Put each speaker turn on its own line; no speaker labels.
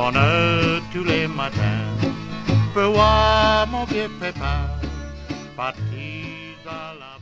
bonheur tous les matins. Peux voir mon vieux pépin, parti à la